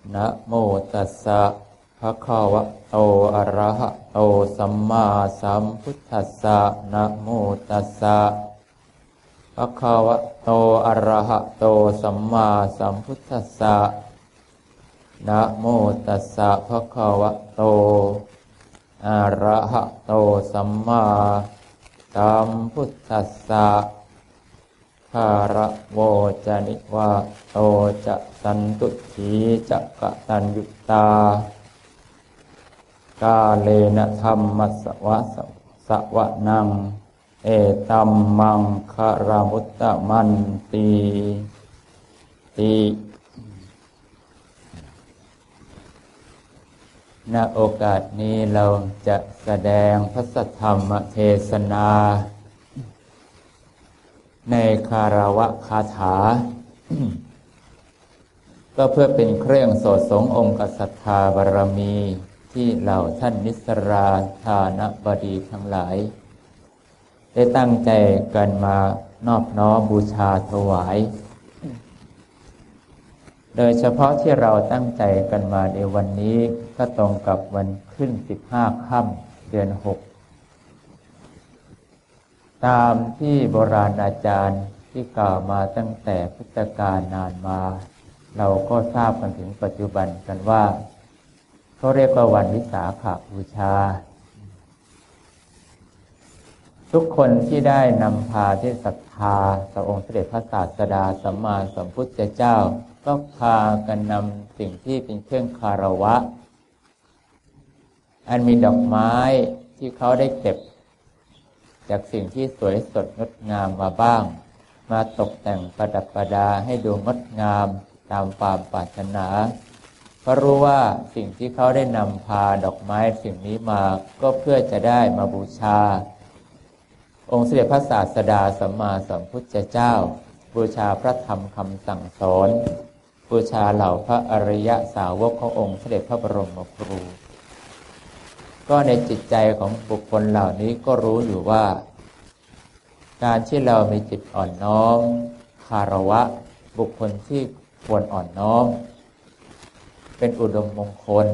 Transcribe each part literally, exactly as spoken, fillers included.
นะโมตัสสะภะคะวะโตอะระหะโตสัมมาสัมพุทธัสสะนะโมตัสสะภะคะวะโตอะระหะโตสัมมาสัมพุทธัสสะนะโมตัสสะภะคะวะโตอะระหะโตสัมมาสัมพุทธัสสะคาระโวจนิวาโตจะสันตุถีจักกตัญยุตากาเลนะธัมมัสสวะสวะนังเอตัมมังคารมุตตะมันตีติณโอกาสนี้เราจะแสดงพระสัทธรรมเทศนาในคารวะคาถา ก็เพื่อเป็นเครื่องโสดสงองค์ศรัทธาบารมีที่เหล่าท่านนิสราธานบดีทั้งหลายได้ตั้งใจกันมานอบน้อมบูชาถวายโดยเฉพาะที่เราตั้งใจกันมาในวันนี้ก็ตรงกับวันขึ้นสิบห้าค่ำเดือนหกตามที่โบราณอาจารย์ที่กล่าวมาตั้งแต่พุทธกาลนานมาเราก็ทราบกันถึงปัจจุบันกันว่าเขาเรียกว่าวันวิสาขบูชาทุกคนที่ได้นำพาที่ศรัทธาต่อองค์เสด็จพระศาสดาสัมมาสัมพุทธเจ้าก็พากันนำสิ่งที่เป็นเครื่องคารวะอันมีดอกไม้ที่เขาได้เก็บจากสิ่งที่สวยสดงดงามมาบ้างมาตกแต่งประดับประดาให้ดูงดงามตามความปรารถนาเพราะรู้ว่าสิ่งที่เขาได้นำพาดอกไม้สิ่งนี้มาก็เพื่อจะได้มาบูชาองค์เสด็จพระศาสดาสัมมาสัมพุทธเจ้าบูชาพระธรรมคำสั่งสอนบูชาเหล่าพระอริยสาวกขององค์เสด็จพระบรมครูก็ในจิตใจของบุคคลเหล่านี้ก็รู้อยู่ว่าการที่เรามีจิตอ่อนน้อมคารวะบุคคลที่ควรอ่อนน้อมเป็นอุดมมงคล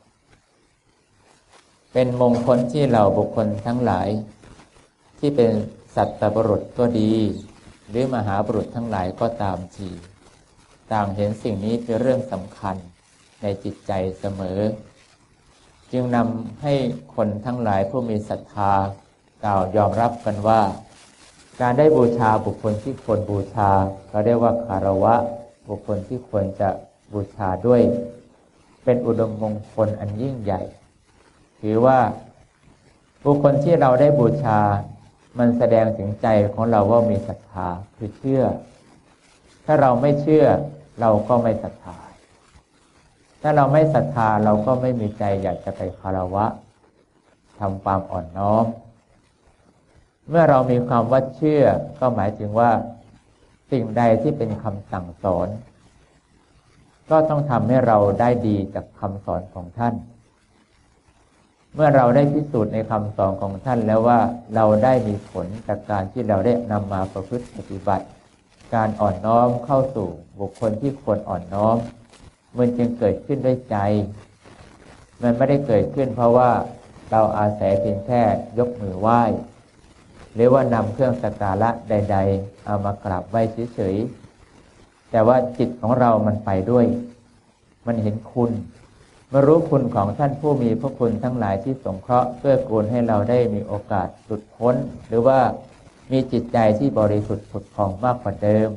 เป็นมงคลที่เราบุคคลทั้งหลายที่เป็นสัตบุรุษก็ดีหรือมหาบุรุษทั้งหลายก็ตามทีต่างเห็นสิ่งนี้เป็นเรื่องสำคัญในจิตใจเสมอจึงนำให้คนทั้งหลายผู้มีศรัทธากล่าวยอมรับกันว่าการได้บูชาบุคคลที่ควรบูชาเขาเรียกว่าคารวะบุคคลที่ควรจะบูชาด้วยเป็นอุดมมงคลอันยิ่งใหญ่ถือว่าบุคคลที่เราได้บูชามันแสดงถึงใจของเราว่ามีศรัทธาคือเชื่อถ้าเราไม่เชื่อเราก็ไม่ศรัทธาถ้าเราไม่ศรัทธาเราก็ไม่มีใจอยากจะไปคารวะทำความอ่อนน้อมเมื่อเรามีความว่าเชื่อก็หมายถึงว่าสิ่งใดที่เป็นคำสั่งสอนก็ต้องทำให้เราได้ดีจากคำสอนของท่านเมื่อเราได้พิสูจน์ในคำสอนของท่านแล้วว่าเราได้มีผลจากการที่เราได้นำมาประพฤติปฏิบัติการอ่อนน้อมเข้าสู่บุคคลที่ควรอ่อนน้อมมันจึงเกิดขึ้นด้วยใจมันไม่ได้เกิดขึ้นเพราะว่าเราอาศัยเพียงแค่ยกมือไหว้หรือว่านำเครื่องสักการะใดๆเอามากราบไหว้เฉยๆแต่ว่าจิตของเรามันไปด้วยมันเห็นคุณมารู้คุณของท่านผู้มีพระคุณทั้งหลายที่สงเคราะห์เพื่อกูลให้เราได้มีโอกาสหลุดพ้นหรือว่ามีจิตใจที่บริสุทธิ์ผุดผ่องมากกว่าเดิม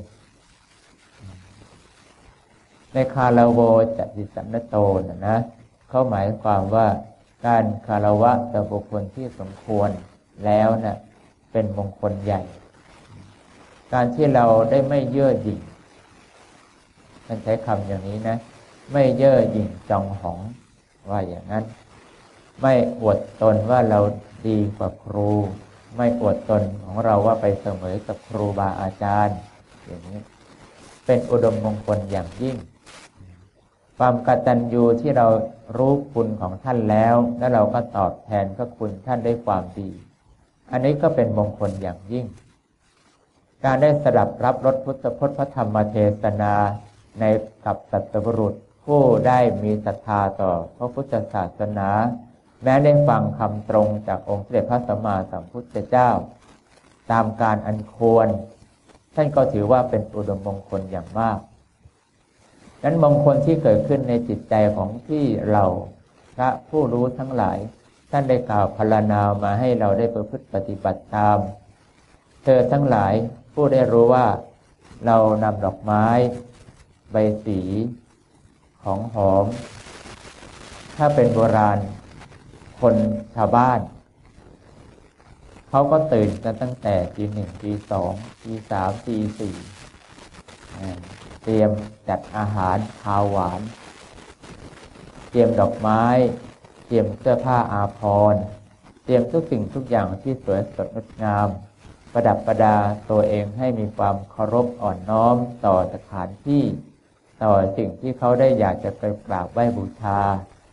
ในคาราโวจะดิสันนโตนะนะเขาหมายความว่าการคารวะต่อบุคคลที่สมควรแล้วนะ่ะเป็นมงคลใหญ่การที่เราได้ไม่เย่อหยิ่งมันใช้คำอย่างนี้นะไม่เย่อหยิ่งจองหองว่าอย่างนั้นไม่อวดตนว่าเราดีกว่าครูไม่อวดตนของเราว่าไปเสมอกับครูบาอาจารย์อย่างนี้เป็นอุดมมงคลอย่างยิ่งความกตัญญูที่เรารู้คุณของท่านแล้วแล้วเราก็ตอบแทนพระคุณท่านด้วยความดีอันนี้ก็เป็นมงคลอย่างยิ่งการได้สดับรับรสพุทธพจน์พระธรรมเทศนาในกับสัตบุรุษผผู้ได้มีศรัทธาต่อพระพุทธศาสนาแม้ได้ฟังคำตรงจากองค์สมเด็จพระสัมมาสัมพุทธเจ้าตามการอันควรท่านก็ถือว่าเป็นอุดมมงคลอย่างมากนั้นมงคลที่เกิดขึ้นในจิตใจของที่เราพระผู้รู้ทั้งหลายท่านได้กล่าวพรรณนามาให้เราได้ประพฤติปฏิบัติตามเธอทั้งหลายผู้ได้รู้ว่าเรานำดอกไม้ใบสีของหอมถ้าเป็นโบราณคนชาวบ้านเขาก็ตื่นกันตั้งแต่ตีหนึ่งตีสองตีสามตีสี่เตรียมจัดอาหารคาวหวานเตรียมดอกไม้เตรียมเสื้อผ้าอาภรณ์เตรียมทุกสิ่งทุกอย่างที่สวยสดงดงามประดับประดาตัวเองให้มีความเคารพอ่อนน้อมต่อสถานที่ต่อสิ่งที่เขาได้อยากจะไปกราบไหว้บูชา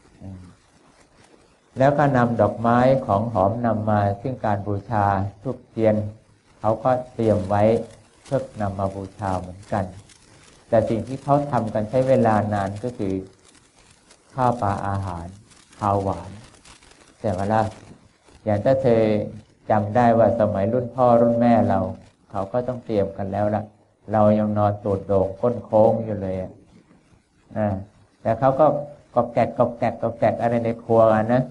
แล้วก็นำดอกไม้ของหอมนำมาซึ่งการบูชาธูปเทียนเขาก็เตรียมไว้เพื่อนำมาบูชาเหมือนกันแต่สิ่งที่เขาทำกันใช้เวลานานก็คือข้าวปลาอาหารข้าวหวานแต่ว่าล่ะอย่างถ้าเธอจำได้ว่าสมัยรุ่นพ่อรุ่นแม่เราเขาก็ต้องเตรียมกันแล้วล่ะเรายังนอนตูดโด่งก้นโค้งอยู่เลยอ่ะแต่เขาก็กอบแกะกอบแกะกอบแกะอะไรในครัวกันนะ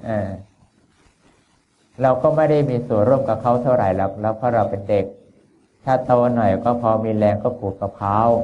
เราก็ไม่ได้มีส่วนร่วมกับเขาเท่าไหร่หรอกแล้วเพราะเราเป็นเด็กถ้าโตหน่อยก็พอมีแรงก็ขูดมะพร้าว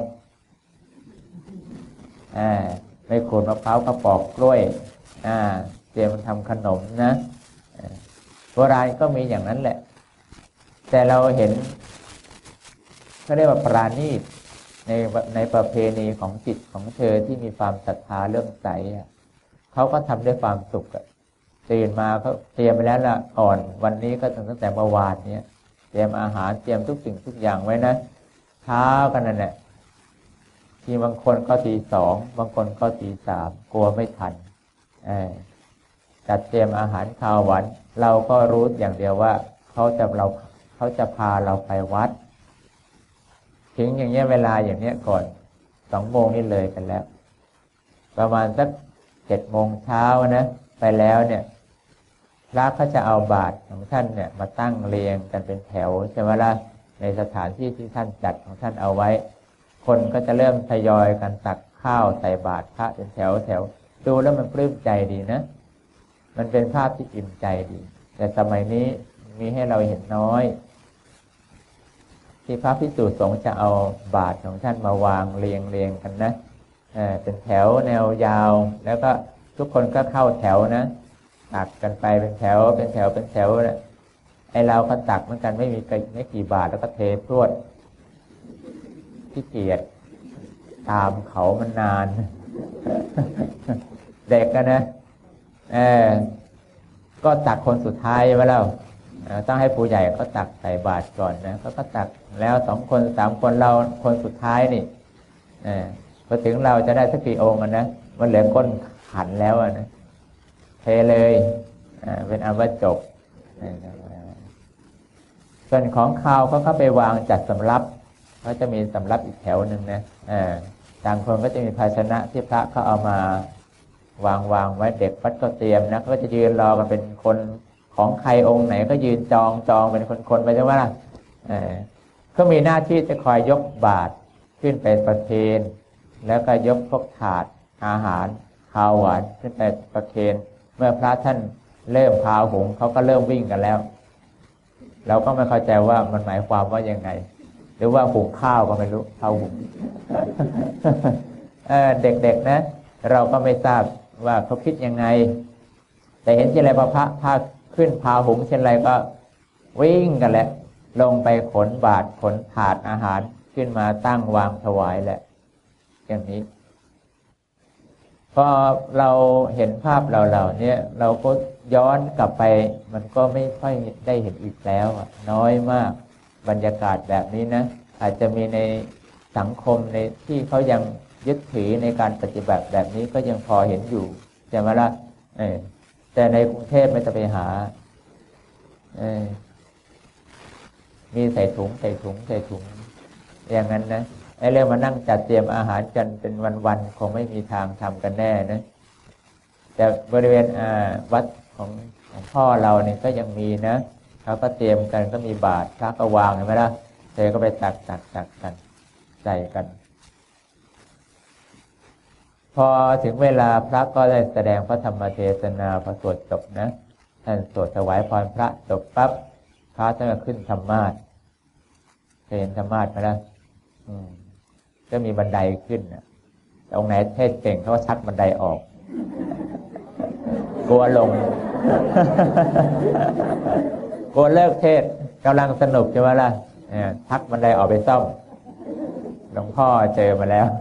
ไม่ขูดมะพร้าวก็ปอกกล้วยเตรียมทำขนมนะโบราณก็มีอย่างนั้นแหละแต่เราเห็นเขาเรียกว่าปราณีตในในประเพณีของจิตของเธอที่มีความศรัทธาเรื่องใสเขาก็ทำด้วยความสุขตื่นมาเขาเตรียมไปแล้วล่ะก่อนวันนี้ก็ตั้งแต่เมื่อวานเนี้ยเตรียมอาหารเตรียมทุกสิ่งทุกอย่างไว้นะเช้ากันนั่นแหละที่บางคนก็ตีสองบางคนก็ตีสามกลัวไม่ทันจัดเตรียมอาหารข้าวหวานเราก็รู้อย่างเดียวว่าเขาจะเราเขาจะพาเราไปวัดถึงอย่างเงี้ยเวลาอย่างเนี้ยก่อนสองโมงนี่เลยกันแล้วประมาณสักเจ็ดโมงเช้านะไปแล้วเนี่ยพระเขาจะเอาบาตรของท่านเนี่ยมาตั้งเรียงกันเป็นแถวใช่ไหมล่ะในสถานที่ที่ท่านจัดของท่านเอาไว้คนก็จะเริ่มทยอยกันตักข้าวใส่บาตรพระเป็นแถวแถวดูแล้วมันปลื้มใจดีนะมันเป็นภาพที่อิ่มใจดีแต่สมัยนี้มีให้เราเห็นน้อยที่พระภิกษุสงฆ์จะเอาบาตรของท่านมาวางเรียงเรียงกันนะเออเป็นแถวแนวยาวแล้วก็ทุกคนก็เข้าแถวนะตักกันไปเป็นแถวเป็นแถวเป็นแถวนะไอเราก็ตักเหมือนกันไม่มีไม่กี่บาทแล้วก็เทพรวดขี้เกียจตามเขามันนาน เด็กกันนะเออก็ตักคนสุดท้ายไว้แล้วต้องให้ผู้ใหญ่ก็ตักใส่บาตรก่อนนะเขาก็ตักแล้วสองคนสามคนเราคนสุดท้ายนี่เออพอถึงเราจะได้สักกี่องค์นะมันเหลือก้นขันแล้วนะเทเลยอ่าเป็นอันว่าจบส่วนของข้าวก็เข้าไปวางจัดสำรับเขาจะมีสำรับอีกแถวหนึ่งนะอ่าต่างคนก็จะมีภาชนะที่พระเขาเอามาวางวางไว้เด็กวัดก็เตรียมนะก็จะยืนรอกันเป็นคนของใครองค์ไหนก็ยืนจองจองเป็นคนๆไปใช่ไหมล่ะเออก็มีหน้าที่จะคอยยกบาตรขึ้นไปประเคนแล้วก็ยกพวกถาดอาหารข้าวหวานขึ้นไปประเคนเมื่อพระท่านเริ่มพาหุงเขาก็เริ่มวิ่งกันแล้วเราก็ไม่เข้าใจว่ามันหมายความว่ายังไงหรือว่าหุงข้าวก็ไม่รู้ข้าวหุง เออเด็กๆนะเราก็ไม่ทราบว่าเขาคิดยังไงแต่เห็นเช่นไรพระพระพาขึ้นพาหุงเช่นไรก็วิ่งกันแหละลงไปขนบาตรขนถาดอาหารขึ้นมาตั้งวางถวายแหละอย่างนี้พอเราเห็นภาพเราเหล่านี้เราก็ย้อนกลับไปมันก็ไม่ค่อยได้เห็นอีกแล้วน้อยมากบรรยากาศแบบนี้นะอาจจะมีในสังคมในที่เขายังยึดถือในการปฏิบัติแบบนี้ก็ยังพอเห็นอยู่ใช่ไหมล่ะเออแต่ในกรุงเทพไม่จะไปหาเออมีใส่ถุงใส่ถุงใส่ถุงอย่างนั้นนะไอ้เรื่องมานั่งจัดเตรียมอาหารกันเป็นวันๆคงไม่มีทางทำกันแน่นะแต่บริเวณวัดของของพ่อเราเนี่ยก็ยังมีนะเขาก็เตรียมกันก็มีบาตรพระก็วางเห็นไหมล่ะเธอก็ไปตักตักตักกันใส่กันพอถึงเวลาพระก็ได้แสดงพระธรรมเทศนาพอสวดจบนะท่านสวดถวายพรพระจบปั๊บพระท่านก็ขึ้นธรรมาสน์เคยเห็นธรรมาสน์ไหมล่ะอืมก็มีบันไดขึ้นนะตรงไหนเทศเก่งเขาก็ชักบันไดออกกลัวลง กลัวเลิกเทศกำลังสนุกใช่ไหมล่ะเนี่ยชักบันไดออกไปซ่อมหลวงพ่อเจอมาแล้ว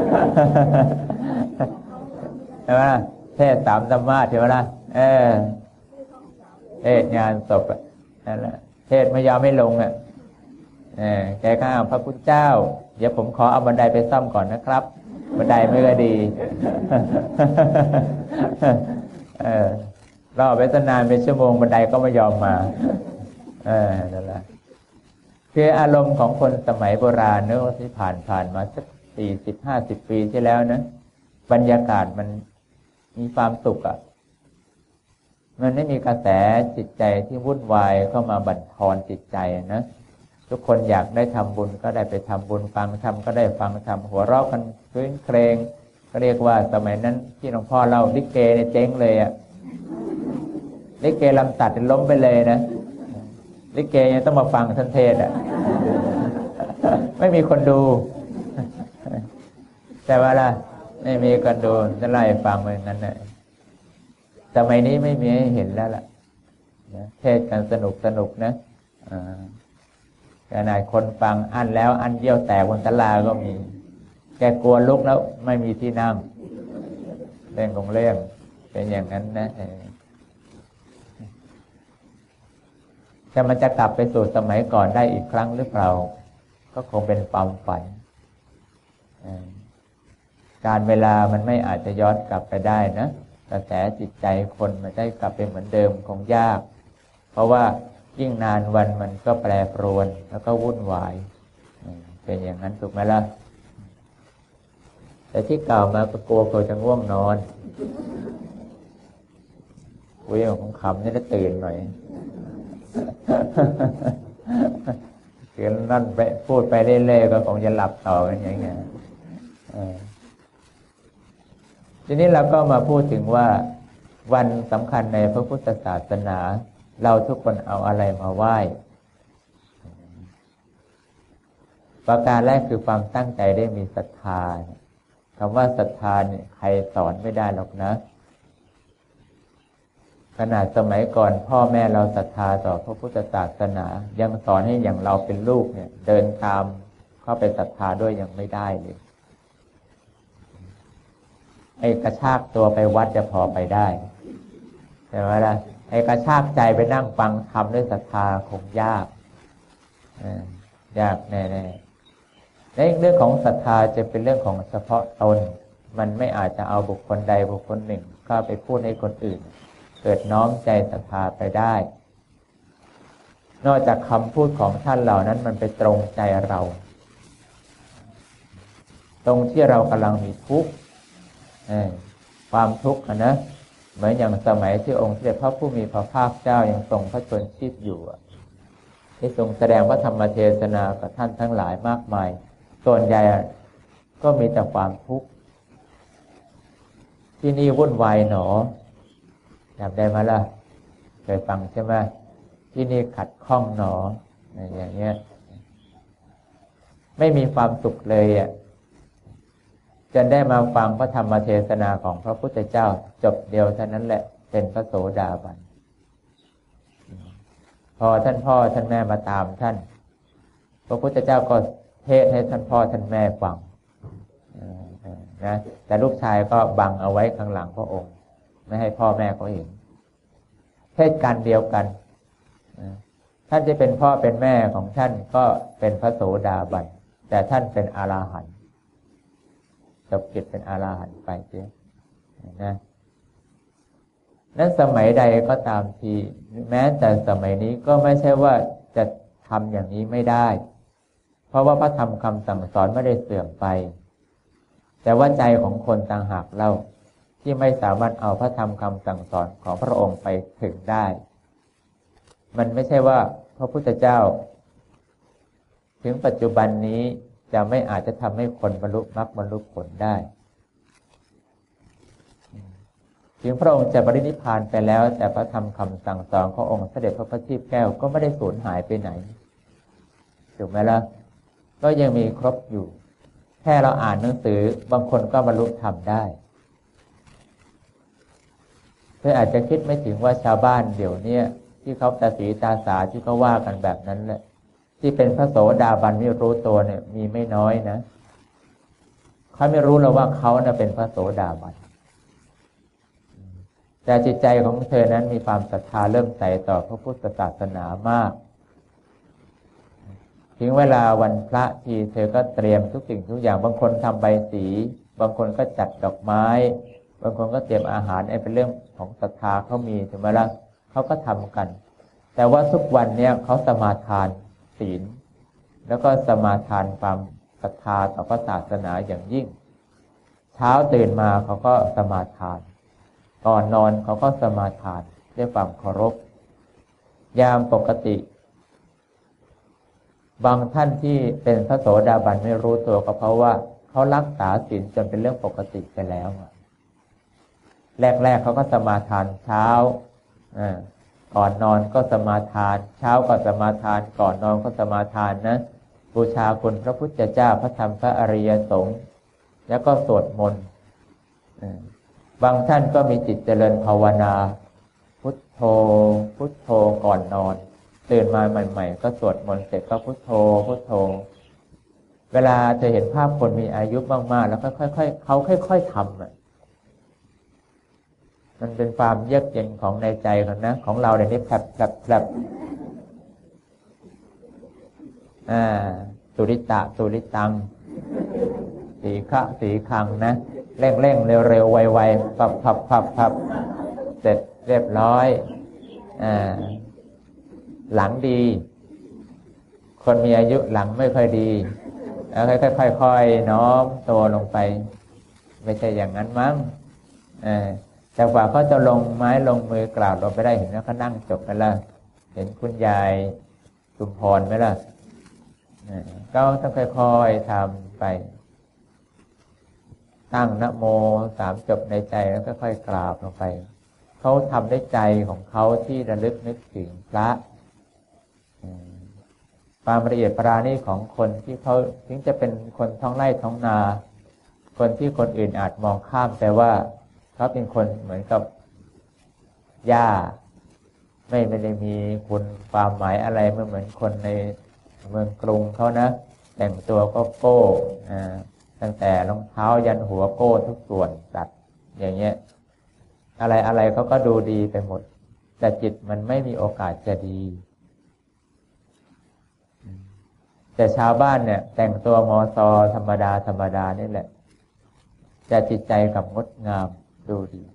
ใช่ไหมล่ะเทศสามธรรมะใช่ไหมล่ะเออเทศงานศพนั่นแหละเทศไม่ยอมไม่ลงอ่ะเออแกก็อ้าวพระพุทธเจ้าเดี๋ยวผมขอเอาบันไดไปซ่อมก่อนนะครับบันไดไม่ก็ดีเออรอไปตั้งนานเป็นชั่วโมงบันไดก็ไม่ยอมมาเออนั่นแหละคืออารมณ์ของคนสมัยโบราณเนอะที่ผ่านผ่านมาสักสี่สิบห้าสิบปีที่แล้วนะบรรยากาศมันมีความสุขอ่ะมันไม่มีกระแสจิตใจที่วุ่นวายเข้ามาบั่นทอนจิตใจนะทุกคนอยากได้ทำบุญก็ได้ไปทำบุญฟังธรรมก็ได้ฟังธรรมหัวเราะกันพื้นเครงก็เรียกว่าสมัยนั้นที่หลวงพ่อเล่าลิเกเนี่ยเจ๊งเลยอ่ะลิเกลำตัดล้มไปเลยนะลิเกยังต้องมาฟังท่านเทศอ่ะไม่มีคนดูแต่ว่าล่ะไม่มีคนดูจะไล่ฟังเหมือนนั้นนะสมัยนี้ไม่มีให้เห็นแล้วล่ะเทศกันสนุกสนุกนะขนาดคนฟังอั้นแล้วอั้นเยี่ยวแตกบนศาลาก็มีแกกลัวลุกแล้วไม่มีที่นั่งเรื่องของเรื่องเป็นอย่างนั้นนะแต่มันจะกลับไปสู่สมัยก่อนได้อีกครั้งหรือเปล่าก็คงเป็นความฝันการเวลามันไม่อาจจะย้อนกลับไปได้นะกระแสจิตใจคนมันได้กลับไปเหมือนเดิมคงยากเพราะว่ายิ่งนานวันมันก็แปรปรวนแล้วก็วุ่นวายเป็นอย่างนั้นถูกไหมล่ะแต่ที่กล่าวมาก็กลัวเขาจะง่วงนอนคุยของคำนี่จะตื่นหน่อยเกินนั่นไปพูดไปเรื่อยๆก็คงจะหลับต่อกันอย่างเงี้ยทีนี้เราก็มาพูดถึงว่าวันสำคัญในพระพุทธศาสนาเราทุกคนเอาอะไรมาไหว้ประการแรกคือความตั้งใจได้มีศรัทธาคำว่าศรัทธาเนี่ยใครสอนไม่ได้หรอกนะขนาดสมัยก่อนพ่อแม่เราศรัทธาต่อพระพุทธศาสนายังสอนให้อย่างเราเป็นลูกเนี่ยเดินตามเข้าไปศรัทธาด้วยยังไม่ได้เลยไอ้กระชากตัวไปวัดจะพอไปได้ใช่ไหมล่ะไอ้กระชากใจไปนั่งฟังธรรมด้วยศรัทธาคงยากยากแน่ๆในเรื่องของศรัทธาจะเป็นเรื่องของเฉพาะตนมันไม่อาจจะเอาบุคคลใดบุคคลหนึ่งเข้าไปพูดให้คนอื่นเกิดน้อมใจศรัทธาไปได้นอกจากคำพูดของท่านเหล่านั้นมันไปตรงใจเราตรงที่เรากำลังมีทุกข์ความทุกข์นะเหมือนอย่างสมัยที่องค์สมเด็จพระผู้มีพระภาคเจ้ายังทรงพระชนชีพอยู่ที่ทรงแสดงพระธรรมเทศนากับท่านทั้งหลายมากมายส่วนใหญ่ก็มีแต่ความทุกข์ที่นี่วุ่นวายหนอจำได้ไหมล่ะเคยฟังใช่ไหมที่นี่ขัดข้องหนออย่างเงี้ยไม่มีความสุขเลยอ่ะจนได้มาฟังพระธรรมเทศนาของพระพุทธเจ้าจบเดียวเท่านั้นแหละเป็นพระโสดาบันพอท่านพ่อท่านแม่มาตามท่านพระพุทธเจ้าก็เทศให้ท่านพ่อท่านแม่ฟังนะแต่ลูกชายก็บังเอาไว้ข้างหลังพระองค์ไม่ให้พ่อแม่เขาเห็นเทศกันเดียวกันท่านจะเป็นพ่อเป็นแม่ของท่านก็เป็นพระโสดาบันแต่ท่านเป็นอรหันต์จบกิจเป็นอรหันต์ไปเสียนะนั้นสมัยใดก็ตามทีแม้แต่สมัยนี้ก็ไม่ใช่ว่าจะทำอย่างนี้ไม่ได้เพราะว่าพระธรรมคำสั่งสอนไม่ได้เสื่อมไปแต่ว่าใจของคนต่างหากเล่าที่ไม่สามารถเอาพระธรรมคำสั่งสอนของพระองค์ไปถึงได้มันไม่ใช่ว่าพระพุทธเจ้าถึงปัจจุบันนี้จะไม่อาจจะทำให้คนบรรลุมรรคบรรลุผลได้ถึงพระองค์จะปรินิพพานไปแล้วแต่พระธรรมคำสั่งสอนขององค์เสด็จพระประทีปแก้วก็ไม่ได้สูญหายไปไหนถูกไหมล่ะก็ยังมีครบอยู่แค่เราอ่านหนังสือบางคนก็บรรลุธรรมได้เธออาจจะคิดไม่ถึงว่าชาวบ้านเดี๋ยวนี้ที่เขาตาสีตาสาที่เขาว่ากันแบบนั้นแหละที่เป็นพระโสดาบันไม่รู้ตัวเนี่ยมีไม่น้อยนะเขาไม่รู้หรอกว่าเขาน่ะเป็นพระโสดาบันแต่จิตใจของเธอนั้นมีความศรัทธาเริ่มใสต่อพระพุทธศาสนามากถึงเวลาวันพระทีเธอก็เตรียมทุกสิ่งทุกอย่างบางคนทำใบสีบางคนก็จัดดอกไม้บางคนก็เตรียมอาหารไอ้เป็นเรื่องของศรัทธาเขามีถูกไหมล่ะเขาก็ทำกันแต่ว่าทุกวันเนี่ยเขาสมาทานศีลแล้วก็สมาทานความศรัทธาต่อพระศาสนาอย่างยิ่งเช้าตื่นมาเขาก็สมาทานก่อนนอนเขาก็สมาทานด้วยความเคารพยามปกติบางท่านที่เป็นพระโสดาบันไม่รู้ตัวก็เพราะว่าเขารักษาศีลจนเป็นเรื่องปกติไปแล้วแรกๆเขาก็สมาทานเช้าก่อนนอนก็สมาทานเช้าก็สมาทานก่อนนอนก็สมาทานนะบูชาคุณพระพุทธเจ้าพระธรรมพระอริยสงฆ์แล้วก็สวดมนต์บางท่านก็มีจิตเจริญภาวนาพุทโธพุทโธก่อนนอนตื่นมาใหม่ๆก็สวดมนต์เสร็จก็พุทโธพุทโธเวลาจะเห็นภาพคนมีอายุมากๆแล้วก็ค่อยๆเขาค่อยๆทำอ่ะมันเป็นความเยือกเย็นของในใจเขานะของเราเนี่ยนี่แผลบแผลบแผลบอ่าสุริตะสุริตังสีขะสีคังนะเร่งเร่งเร็วเร็วไวไวพับพับพับพับเสร็จเรียบร้อยอ่าหลังดีคนมีอายุหลังไม่ค่อยดีแล้วค่อยๆค่อยๆน้อมตัวลงไปไม่ใช่อย่างนั้นมั้งอ่าแต่กว่าเขาจะลงไม้ลงมือกล่าวลงไปได้เห็นแล้วเขานั่งจบไปแล้วเห็นคุณยายชุมพรไหมล่ะก็ต้องค่อยๆทำไปตั้งนะโมสามจบในใจแล้วก็ค่อยกราบลงไปเขาทำด้วยใจของเขาที่ระลึกนึกถึงพระความละเอียดปราณีตของคนที่เขาถึงจะเป็นคนท้องไร่ท้องนาคนที่คนอื่นอาจมองข้ามแต่ว่าเขาเป็นคนเหมือนกับหญ้าไม่ไม่ได้มีคุณความหมายอะไรไม่เหมือนคนในเมืองกรุงเขานะแต่งตัวก็โก้อ่าตั้งแต่รองเท้ายันหัวโก้ทุกส่วนตัดอย่างเงี้ยอะไรอะไรเขาก็ดูดีไปหมดแต่จิตมันไม่มีโอกาสจะดีแต่ชาวบ้านเนี่ยแต่งตัวมอซอธรรมดาธรรมดานี่แหละแต่จิตใจกับงดงามดูดี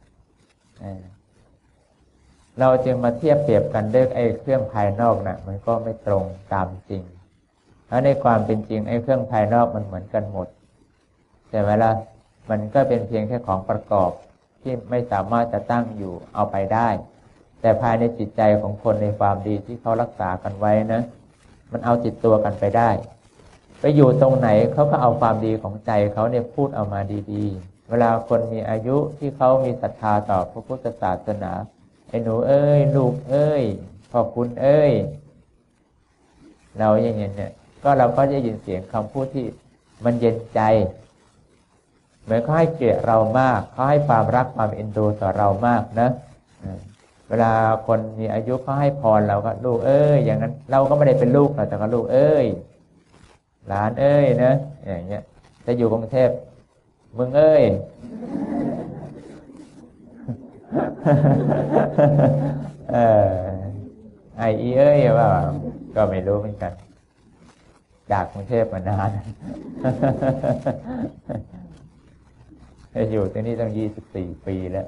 เราจึงมาเทียบเปรียบกันด้วยไอ้เครื่องภายนอกน่ะมันก็ไม่ตรงตามจริงแล้วในความเป็นจริงไอ้เครื่องภายนอกมันเหมือนกันหมดแต่เวลามันก็เป็นเพียงแค่ของประกอบที่ไม่สามารถจะตั้งอยู่เอาไปได้แต่ภายในจิตใจของคนในความดีที่เขารักษากันไว้นะมันเอาจิตตัวกันไปได้ไปอยู่ตรงไหนเขาก็เอาความดีของใจเขาเนี่ยพูดเอามาดีๆเวลาคนมีอายุที่เขามีศรัทธาต่อพระพุทธศาสนาไอ้หนูเอ้ยลูกเอ้ยพ่อคุณเอ้ยเราอย่างเงี้ยเนี่ยก็เราก็จะยินเสียงคำพูดที่มันเย็นใจเหมือนเขาให้เกียรติเรามากเขาให้ความรักความเอ็นดูต่อเรามากนะเวลาคนมีอายุเขาให้พรเราก็ลูกเอ้ยอย่างนั้นเราก็ไม่ได้เป็นลูกเราแต่ก็ลูกเอ้ยหลานเอ้ยนะอย่างเงี้ยจะอยู่กรุงเทพมึงเอ้ยเออไออีเอ้ยว่าก็ไม่รู้เหมือนกันจากกรุงเทพมานานอยู่ที่นี่ตั้งยี่สิบสี่ปีแล้ว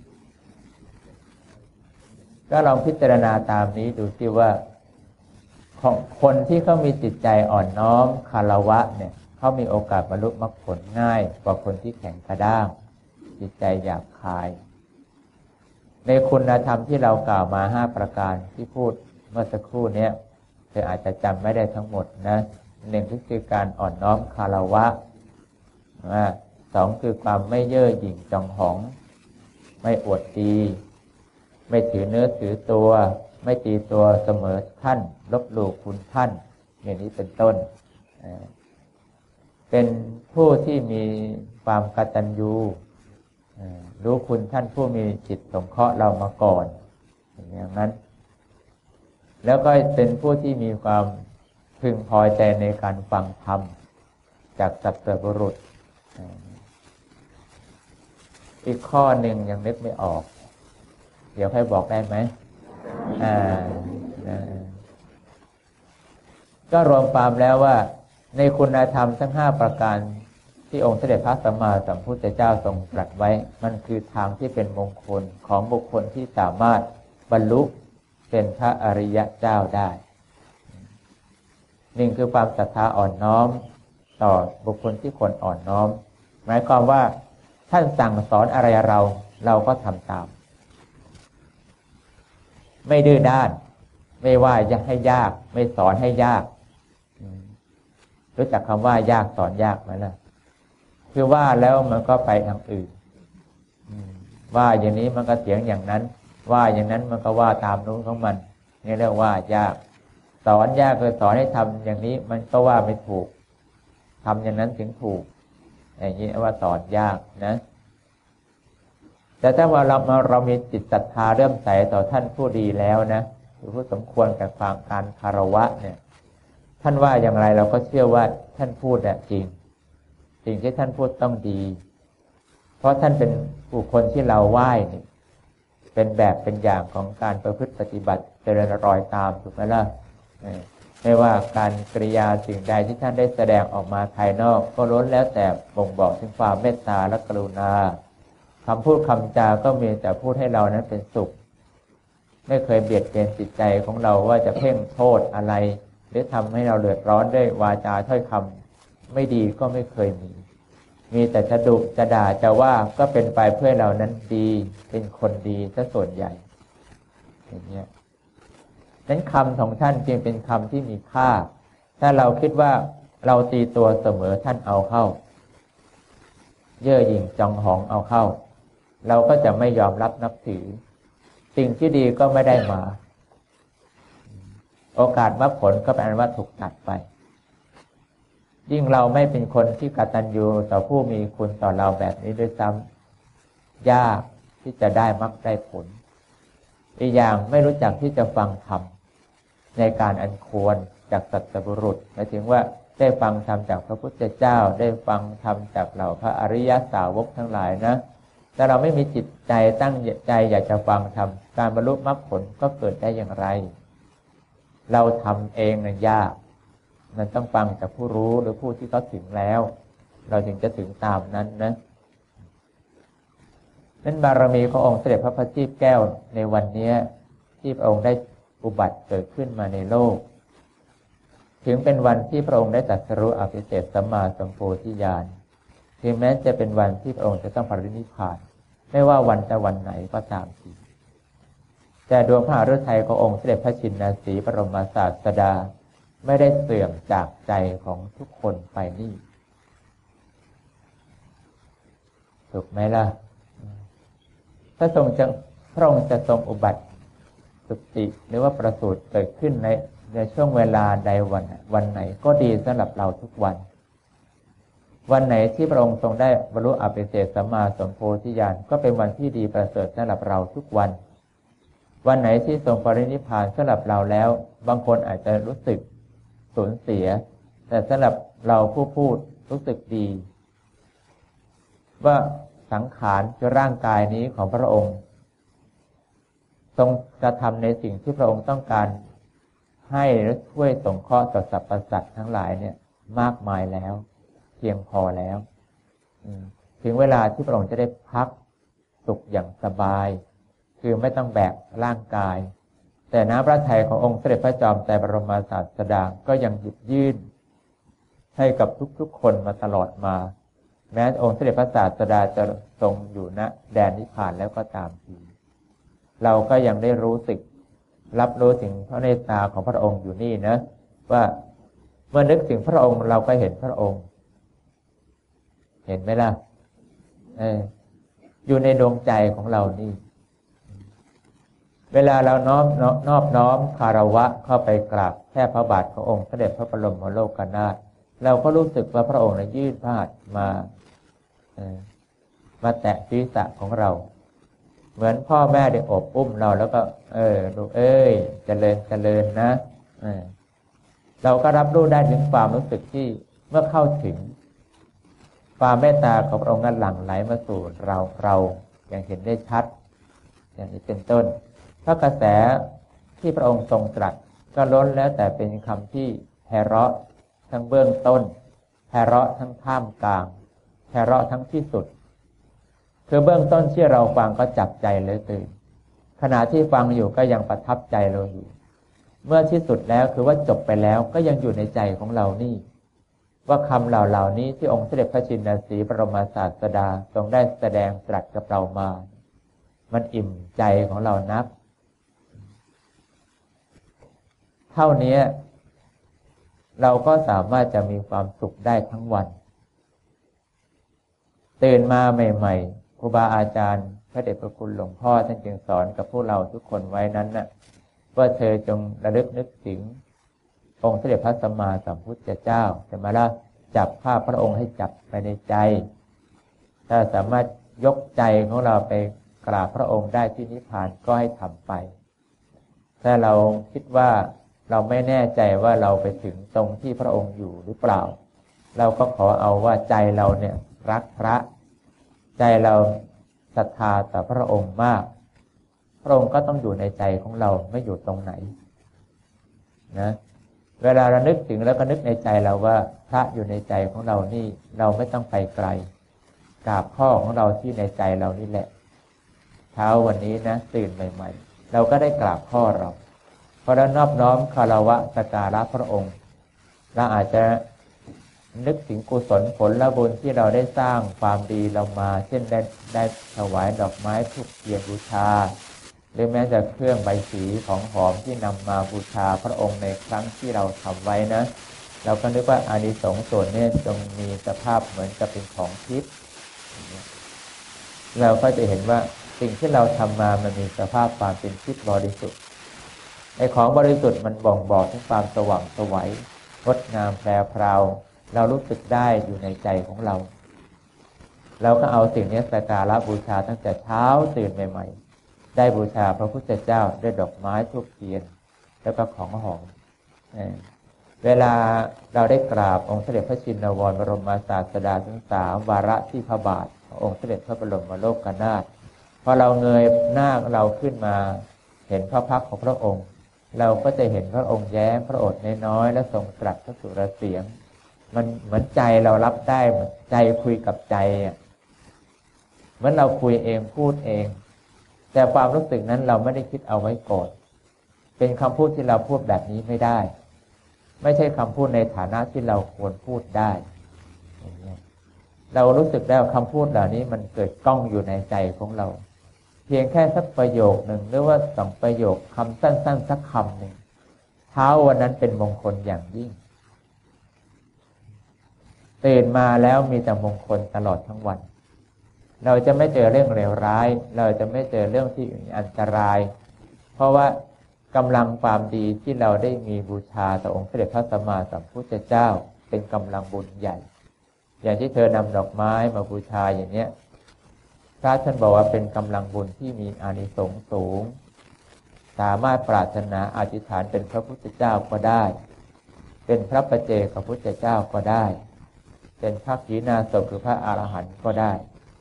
ก็ลองพิจารณาตามนี้ดูสิว่าของคนที่เขามีจิตใจอ่อนน้อมคารวะเนี่ยเขามีโอกาสบรรลุมรรคผลง่ายกว่าคนที่แข็งกระด้างจิตใจหยาบคายในคุณธรรมที่เรากล่าวมาห้าประการที่พูดเมื่อสักครู่นี้เธออาจจะจำไม่ได้ทั้งหมดนะหนึ่งก็คือการอ่อนน้อมคารวะสองคือความไม่เย่อหยิ่งจองหองไม่อวดดีไม่ถือเนื้อถือตัวไม่ตีตัวเสมอท่านลบหลู่คุณท่านอย่างนี้เป็นต้นเป็นผู้ที่มีความกตัญญูรู้คุณท่านผู้มีจิตสงเคราะห์เรามาก่อนอย่างนั้นแล้วก็เป็นผู้ที่มีความพึงพอใจในการฟังธรรมจากสัตว์บุรุษอีกข้อหนึ่งยังนึกไม่ออกเดี๋ยวให้บอกได้ไหมอ่าก็รวมความแล้วว่าในคุณธรรมทั้งห้าประการที่องค์เสด็จพระสัมมาสัมพุทธเจ้าทรงตรัสไว้มันคือทางที่เป็นมงคลของบุคคลที่สามารถบรรลุเป็นพระอริยเจ้าได้หนึ่งคือความศรัทธาอ่อนน้อมต่อบุคคลที่ควรอ่อนน้อมหมายความว่าท่านสั่งสอนอะไรเราเราก็ทำตามไม่ดื้อด้านไม่ว่าจะให้ยากไม่สอนให้ยากรู้จักคำว่ายากสอนยากไหมล่ะคือว่าแล้วมันก็ไปทางอื่นว่าอย่างนี้มันก็เสียงอย่างนั้นว่าอย่างนั้นมันก็ว่าตามนู้นของมันนี่เรียกว่ายากสอนยากคือสอนให้ทำอย่างนี้มันก็ว่าไม่ถูกทำอย่างนั้นถึงถูกอย่างนี้ว่าสอนยากนะแต่ถ้าว่าเราเรามีจิตศรัทธาเริ่มใสต่อท่านผู้ดีแล้วนะคือผู้สมควรกับความการคารวะเนี่ยท่านว่าอย่างไรเราก็เชื่อว่าท่านพูดเนี่ยจริงสิ่งที่ท่านพูดต้องดีเพราะท่านเป็นบุคคลที่เราไหว้นี่เป็นแบบเป็นอย่างของการประพฤติปฏิบัติเจริญรอยตามถูกไหมล่ะไม่ว่าการกริยาสิ่งใดที่ท่านได้แสดงออกมาภายนอกก็ล้วนแล้วแต่บ่งบอกถึงความเมตตาและกรุณาคำพูดคำจาก็มีแต่พูดให้เรานั้นเป็นสุขไม่เคยเบียดเบียนจิตใจของเราว่าจะเพ่งโทษอะไรหรือทำให้เราเดือดร้อนด้วยวาจาถ้อยคำไม่ดีก็ไม่เคยมีมีแต่จะดุจะด่าจะว่าก็เป็นไปเพื่อเรานั้นดีเป็นคนดีซะส่วนใหญ่อย่างเงี้ยนั้นคำของท่านจึงเป็นคำที่มีค่าถ้าเราคิดว่าเราตีตัวเสมอท่านเอาเข้าเย่อหยิ่งจองหองเอาเข้าเราก็จะไม่ยอมรับนับถือสิ่งที่ดีก็ไม่ได้มาโอกาสมรรคผลก็เป็นอันว่าถูกตัดไปยิ่งเราไม่เป็นคนที่กตัญญูต่อผู้มีคุณต่อเราแบบนี้ด้วยซ้ำยากที่จะได้มรรคได้ผลอีกอย่างไม่รู้จักที่จะฟังธรรมในการอันควรจากสัตบุรุษหมายถึงว่าได้ฟังธรรมจากพระพุทธเจ้าได้ฟังธรรมจากเหล่าพระอริยสาวกทั้งหลายนะแต่เราไม่มีจิตใจตั้งใจอยากจะฟังธรรมการบรรลุมรรคผลก็เกิดได้อย่างไรเราทำเองน่ะยากมันต้องฟังจากผู้รู้หรือผู้ที่เขาถึงแล้วเราถึงจะถึงตามนั้นนะนั้นบารมีขององค์เสด็จพระพัชชีพแก้วในวันนี้ที่พระองค์ได้อุบัติเกิดขึ้นมาในโลกถึงเป็นวันที่พระองค์ได้ตรัสรู้อภิเษกสัมมาสัมโพธิญาณถึงแม้จะเป็นวันที่พระองค์จะต้องปรินิพพานไม่ว่าวันแต่วันไหนก็ตามทีแต่ดวงพระฤทัยขององค์เสด็จพระชินสีห์บรมศาสดาไม่ได้เสื่อมจากใจของทุกคนไปนี่ถูกไหมล่ะถ้าทรงจะพระองค์จะทรงอุบัติสุติหรือว่าประสูติเกิดขึ้นในในช่วงเวลาใดวันวันไหนก็ดีสำหรับเราทุกวันวันไหนที่พระองค์ทรงได้บรรลุอภิเษกสัมมาสัมโพธิญาณก็เป็นวันที่ดีประเสริฐสำหรับเราทุกวันวันไหนที่ทรงปรินิพพานสำหรับเราแล้วบางคนอาจจะรู้สึกสูญเสียแต่สำหรับเราผู้พูดรู้สึกดีว่าสังขารคือร่างกายนี้ของพระองค์ทรงกระทำในสิ่งที่พระองค์ต้องการให้และช่วยสงเคราะห์ต่อสรรพสัตว์ทั้งหลายเนี่ยมากมายแล้วเพียงพอแล้วถึงเวลาที่พระองค์จะได้พักสุขอย่างสบายคือไม่ต้องแบกร่างกายแต่น้ำพระทัยขององค์เสด็จพระจอมไตรบรมศาสดาก็ยังหยิบยื่นให้กับทุกๆคนมาตลอดมาแม้องค์เสด็จพระศาสดาจะทรงอยู่ณแดนนิพพานแล้วก็ตามทีเราก็ยังได้รู้สึกรับรู้ถึงพระเมตตาของพระองค์อยู่นี่นะว่าเมื่อนึกถึงพระองค์เราก็เห็นพระองค์เห็นไหมล่ะเอออยู่ในดวงใจของเรานี่เวลาเราน้อมนอบน้อมคารวะเข้าไปกราบแทบพระบาทขององค์เสด็จพระบรมโลกนาถเราก็รู้สึกว่าพระองค์ได้ยื่นพระหัตถ์มาเออมาแตะศีรษะของเราเหมือนพ่อแม่ได้อบอุ้มเราแล้วก็เออลูกเอ้ยเจริญเจริญนะเออเราก็รับรู้ได้ถึงความรู้สึกที่เมื่อเข้าถึงความเมตตาของพระองค์นั้นหลั่งไหลมาสู่เราเราอย่างเห็นได้ชัดอย่างนี้เป็นต้นพระกระแสที่พระองค์ทรงตรัสก็ล้นแล้วแต่เป็นคำที่ไพเราะทั้งเบื้องต้นไพเราะทั้งท่ามกลางไพเราะทั้งที่สุดคือเบื้องต้นที่เราฟังก็จับใจเลยตื่นขณะที่ฟังอยู่ก็ยังประทับใจเราอยู่เมื่อที่สุดแล้วคือว่าจบไปแล้วก็ยังอยู่ในใจของเรานี่ว่าคำเหล่าเหล่านี้ที่องค์เสด็จพระชินสีห์บรมศาสดาทรงได้แสดงตรัสกับเรามามันอิ่มใจของเรานักเท่านี้เราก็สามารถจะมีความสุขได้ทั้งวันตื่นมาใหม่ๆครูบาอาจารย์พระเดชพระคุณหลวงพ่อท่านจึงสอนกับพวกเราทุกคนไว้นั้นน่ะว่าเธอจงระลึกนึกถึงองค์เสด็จพระสัมมาสัมพุทธเจ้าจะมาละจับภาพพระองค์ให้จับไปในใจถ้าสามารถยกใจของเราไปกราบพระองค์ได้ที่นิพพานก็ให้ทำไปถ้าเราคิดว่าเราไม่แน่ใจว่าเราไปถึงตรงที่พระองค์อยู่หรือเปล่าเราก็ขอเอาว่าใจเราเนี่ยรักพระใจเราศรัทธาต่อพระองค์มากพระองค์ก็ต้องอยู่ในใจของเราไม่อยู่ตรงไหนนะเวลาเรานึกถึงแล้วก็นึกในใจเราว่าพระอยู่ในใจของเรานี่เราไม่ต้องไปไกลกราบพ่อของเราที่ในใจเรานี่แหละเช้าวันนี้นะตื่นใหม่ๆเราก็ได้กราบพ่อเราพอเรานอบน้อมคารวะสักการะพระองค์เราอาจจะนึกถึงกุศลผลและบุญที่เราได้สร้างความดีเรามาเช่นได้ได้ถวายดอกไม้ธูปเทียนบูชาหรือแม้แต่เครื่องใบสีของหอมที่นำมาบูชาพระองค์ในครั้งที่เราทำไว้นะเราก็นึกว่าอานิสงส์ส่วนนี้จงมีสภาพเหมือนกับเป็นของทิพย์เราก็จะเห็นว่าสิ่งที่เราทำมามันมีสภาพความเป็นทิพย์บริสุทธิ์ในของบริสุทธิ์มันบ่งบอกถึงความสว่างไสวงดงามแพรวพราวเรารู้สึกได้อยู่ในใจของเราเราก็เอาสิ่งนี้สักการะบูชาตั้งแต่เช้าตื่นใหม่ๆได้บูชาพระพุทธเจ้าด้วยดอกไม้ธูปเทียนแล้วก็ของหอมเวลาเราได้กราบองค์เสด็จพระชินวรบรมศาสดาทั้งสามวาระที่พระบาทขององค์เสด็จพระบรมโลกนาถพอเราเงยหน้าเราขึ้นมาเห็นพระพักตร์ของพระองค์เราก็จะเห็นพระองค์แย้มพระโอษฐ์น้อยๆและทรงตรัสพระสุรเสียงมันเหมือนใจเรารับได้เหมือนใจคุยกับใจอ่ะเหมือนเราคุยเองพูดเองแต่ความรู้สึกนั้นเราไม่ได้คิดเอาไว้ก่อนเป็นคำพูดที่เราพูดแบบนี้ไม่ได้ไม่ใช่คำพูดในฐานะที่เราควรพูดได้อย่างนี้เรารู้สึกได้ว่าคำพูดเหล่านี้มันเกิดก้องอยู่ในใจของเราเพียงแค่สักประโยคหนึ่งหรือว่าสองประโยคคำสั้นๆสักคำหนึ่งเช้าวันนั้นเป็นมงคลอย่างยิ่งตื่นมาแล้วมีแต่มงคลตลอดทั้งวันเราจะไม่เจอเรื่องเลวร้ายเราจะไม่เจอเรื่องที่อันตรายเพราะว่ากำลังความดีที่เราได้มีบูชาต่อองค์เสด็จพระสัมมาสัมพุทธเจ้าเป็นกำลังบุญใหญ่อย่างที่เธอนำดอกไม้มาบูชาอย่างเนี้ยพระท่านบอกว่าเป็นกำลังบุญที่มีอานิสงส์สูงสามารถปรารถนาอธิษฐานเป็นพระพุทธเจ้าก็ได้เป็นพระปัจเจกพุทธเจ้าก็ได้เป็นพระขีณาสพหรือพระอรหันต์ก็ได้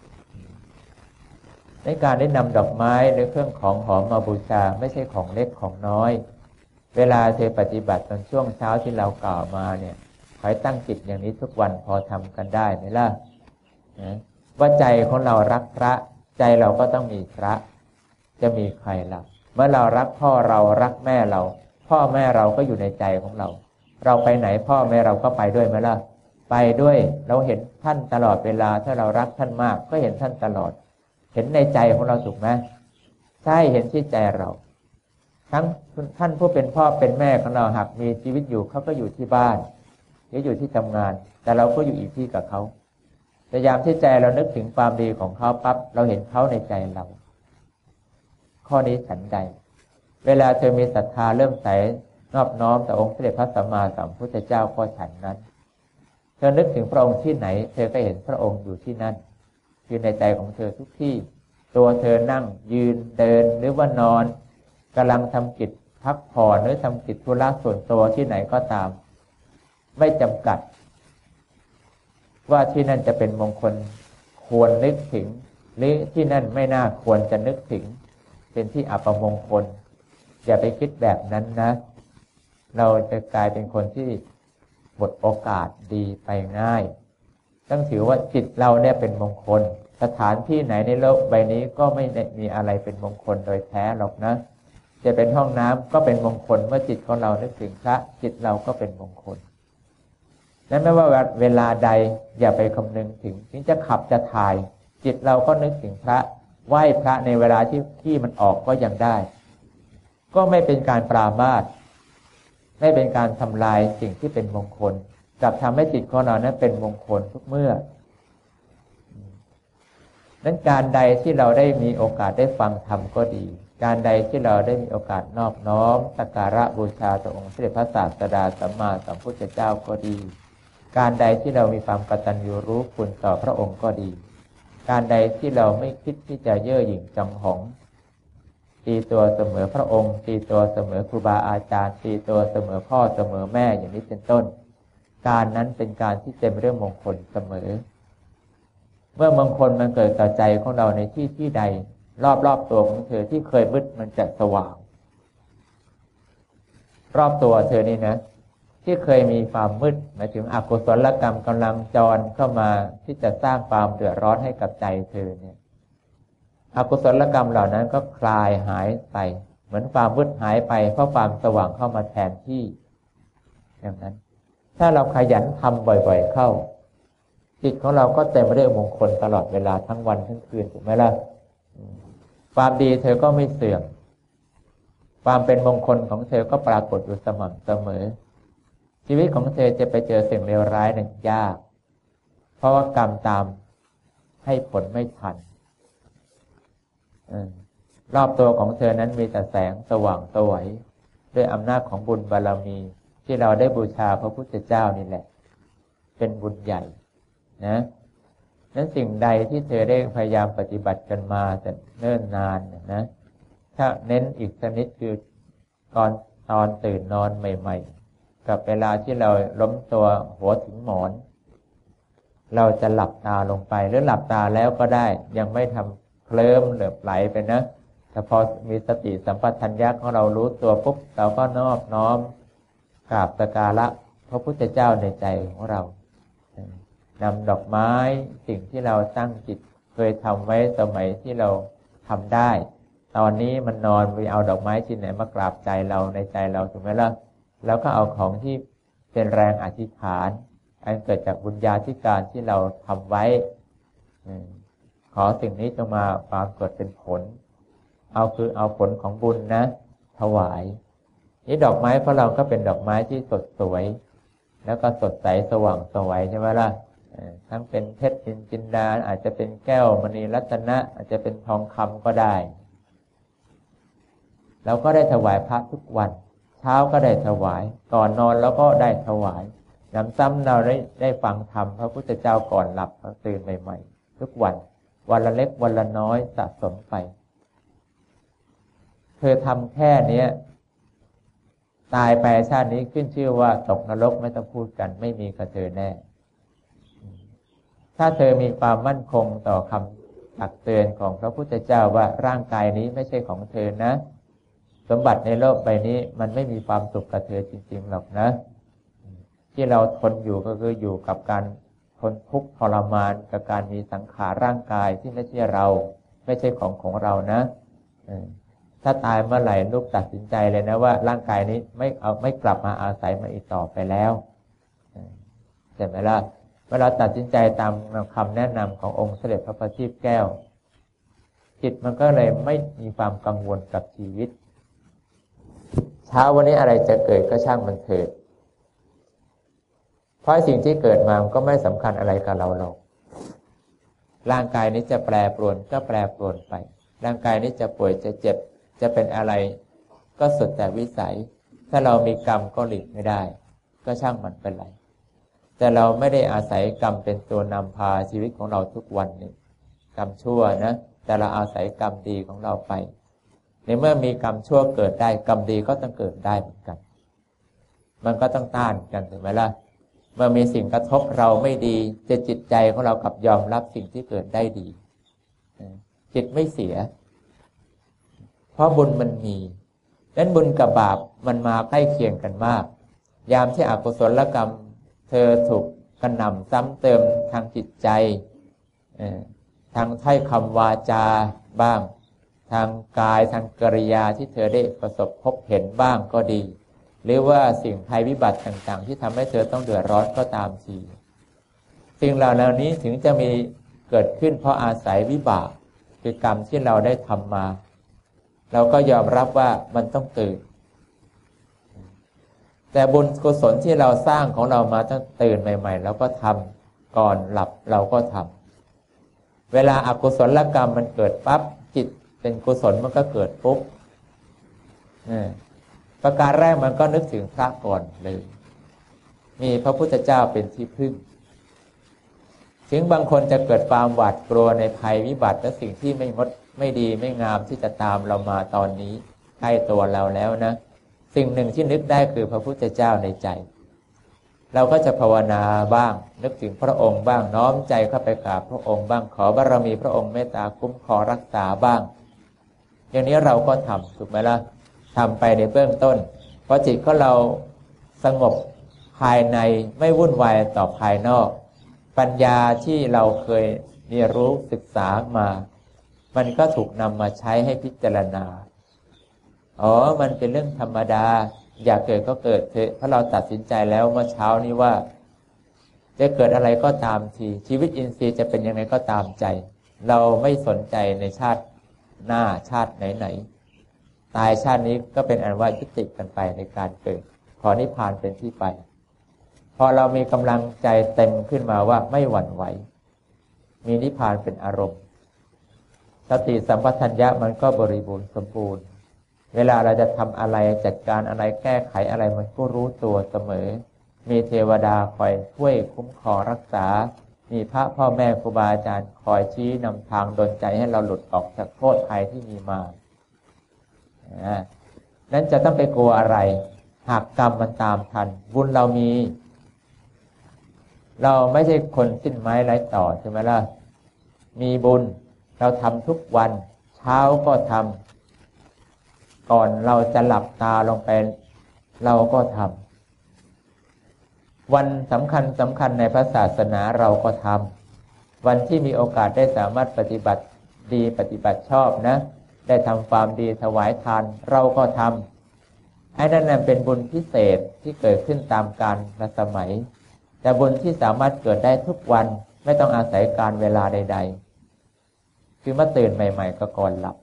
ในการได้นำดอกไม้หรือเครื่องของหอมมาบูชาไม่ใช่ของเล็กของน้อยเวลาเธอปฏิบัติตอนช่วงเช้าที่เรากล่าวมาเนี่ยขอให้ตั้งจิตอย่างนี้ทุกวันพอทำกันได้ไหมล่ะนะว่าใจของเรารักพระใจเราก็ต้องมีพระจะมีใครล่ะเมื่อเรารักพ่อเรารักแม่เราพ่อแม่เราก็อยู่ในใจของเราเราไปไหนพ่อแม่เราก็ไปด้วยไหมล่ะไปด้วยเราเห็นท่านตลอดเวลาถ้าเรารักท่านมากก็เห็นท่านตลอดเห็นในใจของเราถูกไหมใช่เห็นที่ใจเราทั้งท่านผู้เป็นพ่อเป็นแม่ของเราหากมีชีวิตอยู่เขาก็อยู่ที่บ้านหรืออยู่ที่ทำงานแต่เราก็อยู่อีกที่กับเขาแต่ยามที่ใจเรานึกถึงความดีของเขาปั๊บเราเห็นเขาในใจเราข้อนี้ฉันใดเวลาเธอมีศรัทธาเริ่มใสนอบน้อมต่อองค์สมเด็จพระสัมมาสัมพุทธเจ้าก็ฉันนั้นเธอนึกถึงพระองค์ที่ไหนเธอก็เห็นพระองค์อยู่ที่นั่นอยู่ในใจของเธอทุกที่ตัวเธอนั่งยืนเดินหรือว่านอนกำลังทำกิจพักผ่อนหรือทำกิจธุระส่วนตัวที่ไหนก็ตามไม่จำกัดว่าที่นั่นจะเป็นมงคลควรนึกถึงหรือที่นั่นไม่น่าควรจะนึกถึงเป็นที่อัปมงคลอย่าไปคิดแบบนั้นนะเราจะกลายเป็นคนที่หมดโอกาสดีไปง่ายต้องถือว่าจิตเราเนี่ยเป็นมงคลสถานที่ไหนในโลกใบนี้ก็ไม่มีอะไรเป็นมงคลโดยแท้หรอกนะจะเป็นห้องน้ำก็เป็นมงคลเมื่อจิตของเรานึกถึงพระจิตเราก็เป็นมงคลนั้นไม่ว่าเวลาใดอย่าไปคำนึงถึงถึงจะขับจะถ่ายจิตเราก็นึกถึงพระไหว้พระในเวลาที่ที่มันออกก็ยังได้ก็ไม่เป็นการปรามาสไม่เป็นการทำลายสิ่งที่เป็นมงคลกลับทำให้จิตของเรานั้นเป็นมงคลทุกเมื่อนั้นการใดที่เราได้มีโอกาสได้ฟังธรรมก็ดีการใดที่เราได้มีโอกาสนอบน้อมสักการะบูชาต่อองค์สมเด็จพระศาสดาสัมมาสัมพุทธเจ้าก็ดีการใดที่เรามีความกตัญญูรู้คุณต่อพระองค์ก็ดีการใดที่เราไม่คิดที่จะเย่อหยิ่งจองหองตีตัวเสมอพระองค์ตีตัวเสมอครูบาอาจารย์ตีตัวเสมอพ่อเสมอแม่อย่างนี้เป็นต้นการนั้นเป็นการที่เต็มเรื่องมงคลเสมอเมื่อมงคลมันเกิดต่อใจของเราในที่ที่ใดรอบๆตัวของเธอที่เคยมืดมันจะสว่างรอบตัวเธอนี่นะที่เคยมีความมืดหมายถึงอกุศลกรรมกำลังจรเข้ามาที่จะสร้างความเดือดร้อนให้กับใจเธอเนี่ยอกุศลกรรมเหล่านั้นก็คลายหายไปเหมือนความมืดหายไปเพราะความสว่างเข้ามาแทนที่อย่างนั้นถ้าเราขยันทำบ่อยๆเข้าจิตของเราก็เต็มไปด้วยมงคลตลอดเวลาทั้งวันทั้งคืนถูกไหมล่ะความดีเธอก็ไม่เสื่อมความเป็นมงคลของเธอก็ปรากฏอยู่สม่ำเสมอชีวิตของเธอจะไปเจอสิ่งเลวร้ายนั้นยากเพราะว่ากรรมตามให้ผลไม่ทันรอบตัวของเธอนั้นมีแต่แสงสว่างสวยด้วยอำนาจของบุญบารมีที่เราได้บูชาพระพุทธเจ้านี่แหละเป็นบุญใหญ่นะนั้นสิ่งใดที่เธอได้พยายามปฏิบัติกันมาแต่เนิ่นนานนะถ้าเน้นอีกสักนิดคือตอนตอนตื่นนอนใหม่ๆกับเวลาที่เราล้มตัวหัวถึงหมอนเราจะหลับตาลงไปหรือหลับตาแล้วก็ได้ยังไม่ทำเคลิ้มเหลือบไหลไปนะแต่พอมีสติสัมปชัญญะของเรารู้ตัวปุ๊บเราก็นอบน้อมกราบสักการะพระพุทธเจ้าในใจของเรานำดอกไม้สิ่งที่เราตั้งจิตเคยทำไว้สมัยที่เราทำได้ตอนนี้มันนอนไปเอาดอกไม้ชิ้นไหนมากราบใจเราในใจเราถูกไหมล่ะแล้วก็เอาของที่เป็นแรงอธิษฐานอันเกิดจากบุญญาธิการที่เราทำไว้ขอสิ่งนี้จงมาปรากฏเป็นผลเอาคือเอาผลของบุญนะถวายนี่ดอกไม้ของเราก็เป็นดอกไม้ที่สดสวยแล้วก็สดใสสว่างสวยใช่ไหมล่ะทั้งเป็นเพชรนินจินดาอาจจะเป็นแก้วมณีรัตนะอาจจะเป็นทองคำก็ได้เราก็ได้ถวายพระทุกวันเช้าก็ได้ถวายก่อนนอนแล้วก็ได้ถวายนำซ้ำเราได้ได้ฟังธรรมพระพุทธเจ้าก่อนหลับตื่นใหม่ๆทุกวันวันละเล็กวันละน้อยสะสมไปเธอทำแค่นี้ตายไปชาตินี้ขึ้นชื่อว่าตกนรกไม่ต้องพูดกันไม่มีกับเธอแน่ถ้าเธอมีความมั่นคงต่อคำตักเตือนของพระพุทธเจ้าว่าร่างกายนี้ไม่ใช่ของเธอนะสมบัติในโลกใบนี้มันไม่มีความสุขกับเธอจริงๆหรอกนะที่เราทนอยู่ก็คืออยู่กับการทนทุกข์ทรมานกับการมีสังขารร่างกายที่ไม่ใช่เราไม่ใช่ของของเรานะถ้าตายเมื่อไหร่ลูกตัดสินใจเลยนะว่าร่างกายนี้ไม่เอาไม่กลับมาอาศัยมาอีกต่อไปแล้วใช่ไหมล่ะเมื่อเราตัดสินใจตามคำแนะนำขององค์เสด็จพระประทีปแก้วจิตมันก็เลยไม่มีความกังวลกับชีวิตเช้าวันนี้อะไรจะเกิดก็ช่างมันเถิดเพราะสิ่งที่เกิดมามันก็ไม่สำคัญอะไรกับเราหรอกร่างกายนี้จะแปรปรวนก็แปรปรวนไปร่างกายนี้จะป่วยจะเจ็บจะเป็นอะไรก็สุดแต่วิสัยถ้าเรามีกรรมก็หลีกไม่ได้ก็ช่างมันเป็นไรแต่เราไม่ได้อาศัยกรรมเป็นตัวนำพาชีวิตของเราทุกวันนี้กรรมชั่วนะแต่เราอาศัยกรรมดีของเราไปในเมื่อมีกรรมชั่วเกิดได้กรรมดีก็ต้องเกิดได้เหมือนกันมันก็ต้องต้านกันถูกไหมล่ะเมื่อมีสิ่งกระทบเราไม่ดีจะจิตใจของเรากลับยอมรับสิ่งที่เกิดได้ดีจิตไม่เสียเพราะบุญมันมีดังนั้นบุญกับบาปมันมาใกล้เคียงกันมากยามที่อกุศลกรรมเธอถูกกระหน่ำซ้ำเติมทางจิตใจทางถ้อยคำวาจาบ้างทางกายทางกริยาที่เธอได้ประสบพบเห็นบ้างก็ดีหรือว่าสิ่งภัยวิบัติต่างๆที่ทำให้เธอต้องเดือดร้อนก็ตามทีสิ่งเหล่านี้ถึงจะมีเกิดขึ้นเพราะอาศัยวิบากคือกรรมที่เราได้ทำมาเราก็ยอมรับว่ามันต้องเกิดแต่บุญกุศลที่เราสร้างของเรามาตั้งตื่นใหม่ๆเราก็ทำก่อนหลับเราก็ทำเวลาอกุศลกรรมมันเกิดปั๊บจิตเป็นกุศลมันก็เกิดปุ๊บประการแรกมันก็นึกถึงพระก่อนเลยมีพระพุทธเจ้าเป็นที่พึ่งถึงบางคนจะเกิดความหวาดกลัวในภัยวิบัติและสิ่งที่ไม่งดไม่ดีไม่งามที่จะตามเรามาตอนนี้ใกล้ตัวเราแล้วนะสิ่งหนึ่งที่นึกได้คือพระพุทธเจ้าในใจเราก็จะภาวนาบ้างนึกถึงพระองค์บ้างน้อมใจเข้าไปกราบพระองค์บ้างขอบารมีพระองค์เมตตาคุ้มครองรักษาบ้างอย่างนี้เราก็ทำถูกไหมล่ะทำไปในเบื้องต้นพอจิตของเราสงบภายในไม่วุ่นวายต่อภายนอกปัญญาที่เราเคยเรียนรู้ศึกษามามันก็ถูกนำมาใช้ให้พิจารณาอ๋อมันเป็นเรื่องธรรมดาอยากเกิดก็เกิดเถอะเพราะเราตัดสินใจแล้วเมื่อเช้านี้ว่าจะเกิดอะไรก็ตามทีชีวิตอินทรีย์จะเป็นยังไงก็ตามใจเราไม่สนใจในชาติหน้าชาติไหนๆตายชาตินี้ก็เป็นอันว่ายุติกันไปในการเกิดขอนิพพานเป็นที่ไปพอเรามีกำลังใจเต็มขึ้นมาว่าไม่หวั่นไหวมีนิพพานเป็นอารมณ์สติสัมปชัญญะมันก็บริบูรณ์สมบูรณ์เวลาเราจะทำอะไรจัดการอะไรแก้ไขอะไรมันก็รู้ตัวเสมอมีเทวดาคอยช่วยคุ้มครองรักษามีพระพ่อแม่ครูบาอาจารย์คอยชี้นำทางดลใจให้เราหลุดออกจากโทษภัยที่มีมานั้นจะต้องไปกลัวอะไรหากกรรมมันตามทันบุญเรามีเราไม่ใช่คนสิ้นไม้ไร้ต่อใช่ไหมล่ะมีบุญเราทำทุกวันเช้าก็ทำก่อนเราจะหลับตาลงไปเราก็ทำวันสำคัญสำคัญในพระศาสนาเราก็ทำวันที่มีโอกาสได้สามารถปฏิบัติดีปฏิบัติชอบนะได้ทำความดีถวายทานเราก็ทำไอ้นั่นน่ะเป็นบุญพิเศษที่เกิดขึ้นตามกาลสมัยแต่บุญที่สามารถเกิดได้ทุกวันไม่ต้องอาศัยการเวลาใดๆคือเมื่อตื่นใหม่ๆก็ก่อนหลับ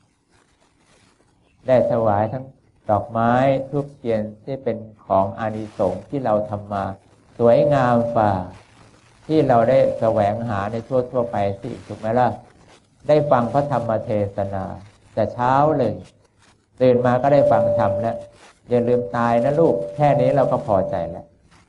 ได้ถวายทั้งดอกไม้ธูปเทียนที่เป็นของอานิสงส์ที่เราทำมาสวยงามฝ่าที่เราได้แสวงหาในทั่วทั่วไปสิถูกไหมล่ะได้ฟังพระธรรมเทศนาแต่เช้าเลยตื่นมาก็ได้ฟังธรรมแล้วอย่าลืมตายนะลูกแค่นี้เราก็พอใจแล้ว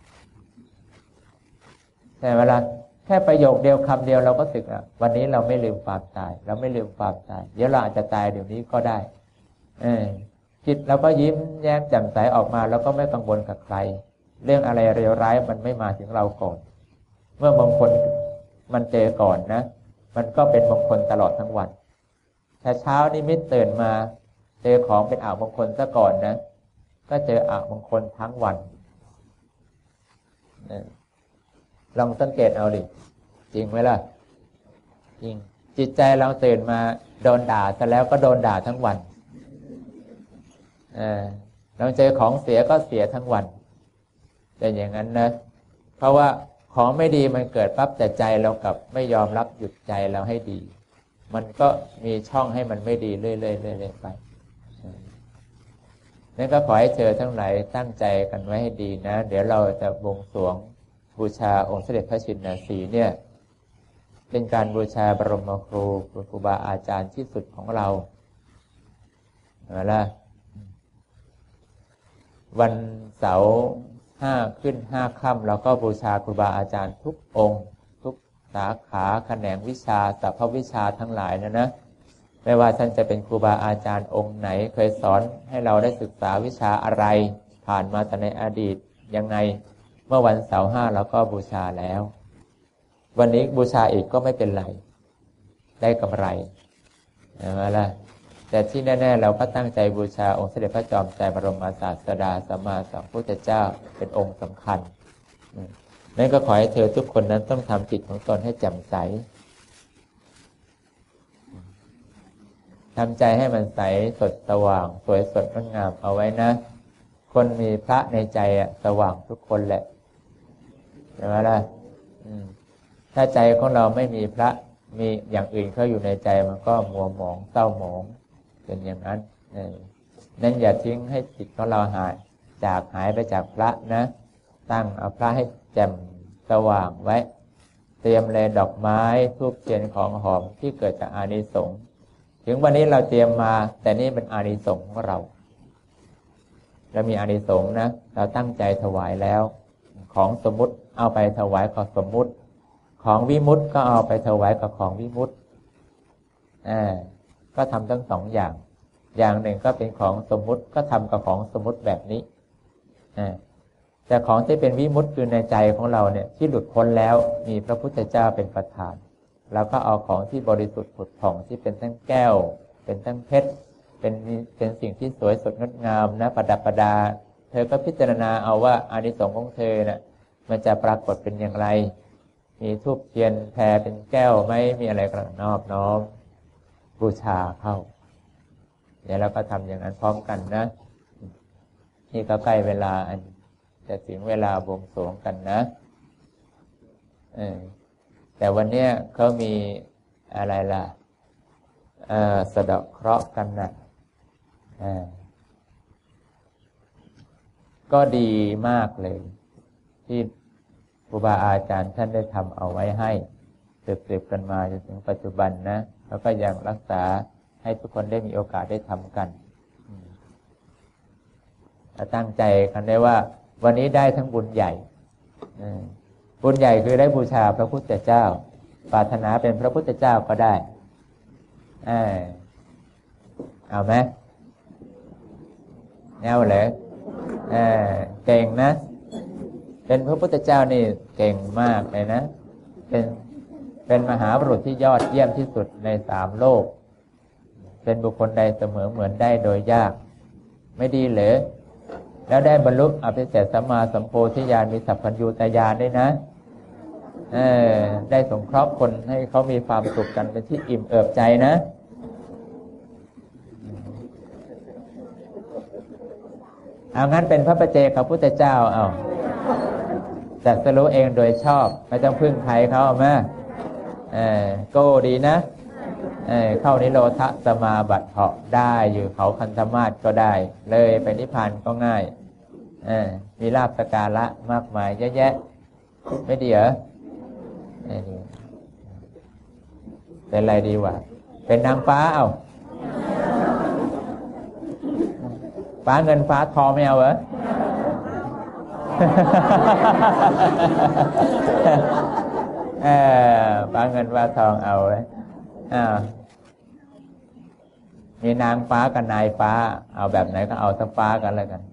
แต่เวลาแค่ประโยคเดียวคำเดียวเราก็สึกอ่ะวันนี้เราไม่ลืมความตายเราไม่ลืมความตายเดี๋ยวเราอาจจะตายเดี๋ยวนี้ก็ได้เออจิตเราก็ยิ้มแย้มแจ่มใสออกมาแล้วก็ไม่กังวลกับใครเรื่องอะไรเลวร้ายมันไม่มาถึงเราก่อนเมื่อมงคลมันเจอก่อนนะมันก็เป็นมงคลตลอดทั้งวันแต่เช้านิมิตตื่นมาเจอของเป็นอามงคลซะก่อนนะก็เจออามงคลทั้งวันลองสังเกตเอาดิจริงไหมล่ะจริงจิตใจเราตื่นมาโดนด่าซะแล้วก็โดนด่าทั้งวันอ่าเราเจอของเสียก็เสียทั้งวันเป็นอย่างนั้นนะเพราะว่าของไม่ดีมันเกิดปั๊บแต่ใจเรากลับไม่ยอมรับหยุดใจเราให้ดีมันก็มีช่องให้มันไม่ดีเรื่อยๆเรื่อยๆไปนั่นก็ขอให้เธอทั้งหลายตั้งใจกันไว้ให้ดีนะเดี๋ยวเราจะบวงสรวงบูชาองค์เสด็จพระชินสีห์เนี่ยเป็นการบูชาบรมครูครูบาอาจารย์ที่สุดของเราเอาล่ะวันเสาร์ห้าขึ้นห้าค่ำเราก็บูชาครูบาอาจารย์ทุกองค์ทุกสาขาแขนงวิชาสรรพวิชาทั้งหลายนะนะไม่ว่าท่านจะเป็นครูบาอาจารย์องค์ไหนเคยสอนให้เราได้ศึกษาวิชาอะไรผ่านมาแต่ในอดีตยังไงเมื่อวันเสาร์ห้าเราก็บูชาแล้ววันนี้บูชาอีกก็ไม่เป็นไรได้กำไรนะล่ะแต่ที่แน่ๆเราก็ตั้งใจบูชาองค์เสด็จพระจอมไตรบรมศาสดาสัมมาสัมพุทธเจ้าเป็นองค์สำคัญนั่นก็ขอให้เธอทุกคนนั้นต้องทำจิตของตนให้แจ่มใสทำใจให้มันใสสดสว่างสวยสดงดงามเอาไว้นะคนมีพระในใจอะสว่างทุกคนแหละใช่ไหมล่ะถ้าใจของเราไม่มีพระมีอย่างอื่นเข้าอยู่ในใจมันก็มัวหมองเศร้าหมองเป็นอย่างนั้นนั่นอย่าทิ้งให้จิตของเราหายจากหายไปจากพระนะตั้งเอาพระให้แจ่มสว่างไว้เตรียมเลยดอกไม้ธูปเทียนของหอมที่เกิดจากอานิสงส์ถึงวันนี้เราเตรียมมาแต่นี่เป็นอานิสงส์ของเราเรามีอานิสงส์นะเราตั้งใจถวายแล้วของสมมุติเอาไปถวายของสมมุติของวิมุตติก็เอาไปถวายกับของวิมุตติอ่าก็ทำทั้งสองอย่างอย่างหนึ่งก็เป็นของสมมุติก็ทำกับของสมมุติแบบนี้อ่าแต่ของที่เป็นวิมุตติคือในใจของเราเนี่ยที่หลุดพ้นแล้วมีพระพุทธเจ้าเป็นประธานเราก็เอาของที่บริสุทธิ์ผุดผ่องที่เป็นทั้งแก้วเป็นทั้งเพชรเป็นเป็นสิ่งที่สวยสดงดงามนะประดับประดาเธอก็พิจารณาเอาว่าอานิสงส์ของเธอน่ะมันจะปรากฏเป็นอย่างไรมีธูปเทียนแพรเป็นแก้วไหมมีอะไรก็นอบน้อมบูชาเข้าเดี๋ยวเราก็ทำอย่างนั้นพร้อมกันนะนี่ก็ใกล้เวลาอันจะถึงเวลาบวงสรวงกันนะเออแต่วันเนี้ยเขามีอะไรล่ะเอ่อสะเดาะเคราะห์กันนะอ่าก็ดีมากเลยที่ครูบาอาจารย์ท่านได้ทำเอาไว้ให้สืบๆกันมาจนถึงปัจจุบันนะแล้วก็ยังรักษาให้ทุกคนได้มีโอกาสได้ทำกันตั้งใจกันได้ว่าวันนี้ได้ทั้งบุญใหญ่บุญใหญ่คือได้บูชาพระพุทธเจ้าปรารถนาเป็นพระพุทธเจ้าก็ได้เออเอาไหมแนวเลยเออเก่งนะเป็นพระพุทธเจ้านี่เก่งมากเลยนะเป็นเป็นมหาบุรุษที่ยอดเยี่ยมที่สุดในสามโลกเป็นบุคคลใดเสมอเหมือนได้โดยยากไม่ดีเหรอแล้วได้บรรลุอภิเศษสัมมาสัมโพธิญาณมีสัพพัญญูตญาณด้วยนะเออได้สงเคราะห์คนให้เขามีความสุขกันเป็นที่อิ่มเอิบใจนะเอางั้นเป็นพระปัจเจกพระพุทธเจ้าเอาจัดสรู้เองโดยชอบไม่ต้องพึ่งใครเขาเอามาเออโก้ดีนะเออเข้านิโรธสมาบัติเหาะได้อยู่เขาคันธมาศก็ได้เลยไปนิพพานก็ง่ายเออมีลาภสการะมากมายเยอะแยะไม่ดีเหรอไม่ดีเป็นอะไรดีวะเป็นนางฟ้าเอาฟ้าเงินฟ้าทองไม่เอาเหรอเออฟ้าเงินฟ้าทองเอาไว้อ้าวมีนางฟ้ากับนายฟ้าเอาแบบไหนก็เอาทั้งฟ้ากันแล้วกัน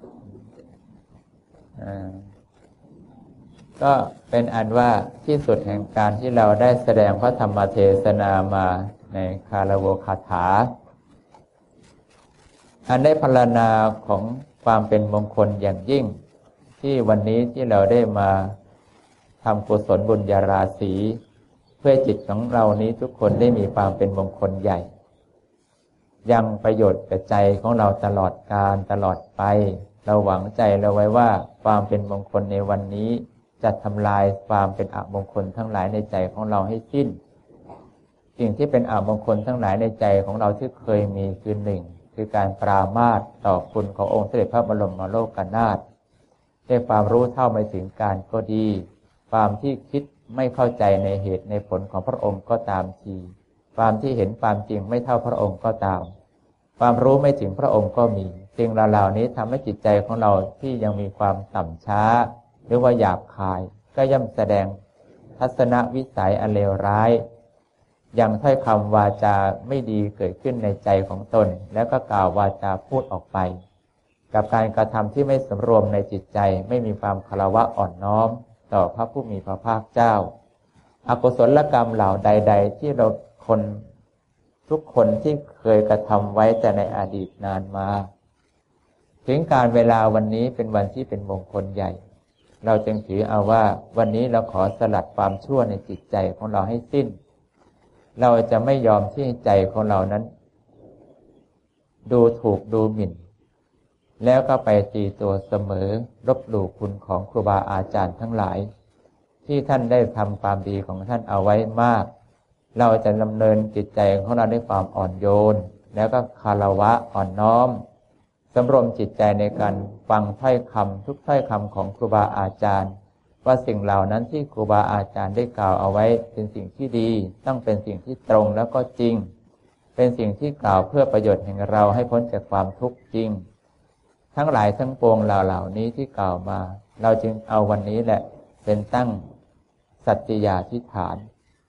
อ่าก็เป็นอันว่าที่สุดแห่งการที่เราได้แสดงพระธรรมเทศนามาในคาลโวคาถาอันได้พรรณนาของความเป็นมงคลอย่างยิ่งที่วันนี้ที่เราได้มาทำกุศลบุญญาราศีเพื่อจิตของเรานี้ทุกคนได้มีความเป็นมงคลใหญ่ยังประโยชน์แก่ใจของเราตลอดกาลตลอดไปเราหวังใจเราไว้ว่าความเป็นมงคลในวันนี้จะทำลายความเป็นอมงคลทั้งหลายในใจของเราให้สิ้นสิ่งที่เป็นอมงคลทั้งหลายในใจของเราที่เคยมีคือหนึ่งคือการปรามาสต่อคุณขององค์เสด็จพระบรมโลกนาถได้ความรู้เท่าไม่ถึงการก็ดีความที่คิดไม่เข้าใจในเหตุในผลของพระองค์ก็ตามทีความที่เห็นความจริงไม่เท่าพระองค์ก็ตามความรู้ไม่ถึงพระองค์ก็มีสิ่งเหล่านี้ทำให้จิตใจของเราที่ยังมีความต่ำช้าหรือว่าหยาบคายก็ย่อมแสดงทัศนวิสัยอันเลวร้ายยังถ้อยคำวาจาไม่ดีเกิดขึ้นในใจของตนแล้วก็กล่าววาจาพูดออกไปกับการกระทำที่ไม่สำรวมในจิตใจไม่มีความคารวะอ่อนน้อมต่อพระผู้มีพระภาคเจ้าอกุศลกรรมเหล่าใดๆที่เราคนทุกคนที่เคยกระทำไว้แต่ในอดีตนานมาถึงการเวลาวันนี้เป็นวันที่เป็นมงคลใหญ่เราจึงถือเอาว่าวันนี้เราขอสลัดความชั่วในจิตใจของเราให้สิ้นเราจะไม่ยอมที่ใจของเรานั้นดูถูกดูหมิ่นแล้วก็ไปตีตัวเสมอลบหลู่คุณของครูบาอาจารย์ทั้งหลายที่ท่านได้ทำความดีของท่านเอาไว้มากเราจะดำเนินจิตใจของเราด้วยความอ่อนโยนแล้วก็คารวะอ่อนน้อมสำรวมจิตใจในการฟังถ้อยคำทุกถ้อยคำของครูบาอาจารย์ว่าสิ่งเหล่านั้นที่ครูบาอาจารย์ได้กล่าวเอาไว้เป็นสิ่งที่ดีต้องเป็นสิ่งที่ตรงแล้วก็จริงเป็นสิ่งที่กล่าวเพื่อประโยชน์แห่งเราให้พ้นจากความทุกข์จริงทั้งหลายทั้งปวงเหล่านี้ที่กล่าวมาเราจึงเอาวันนี้แหละเป็นตั้งสัตยาธิษฐาน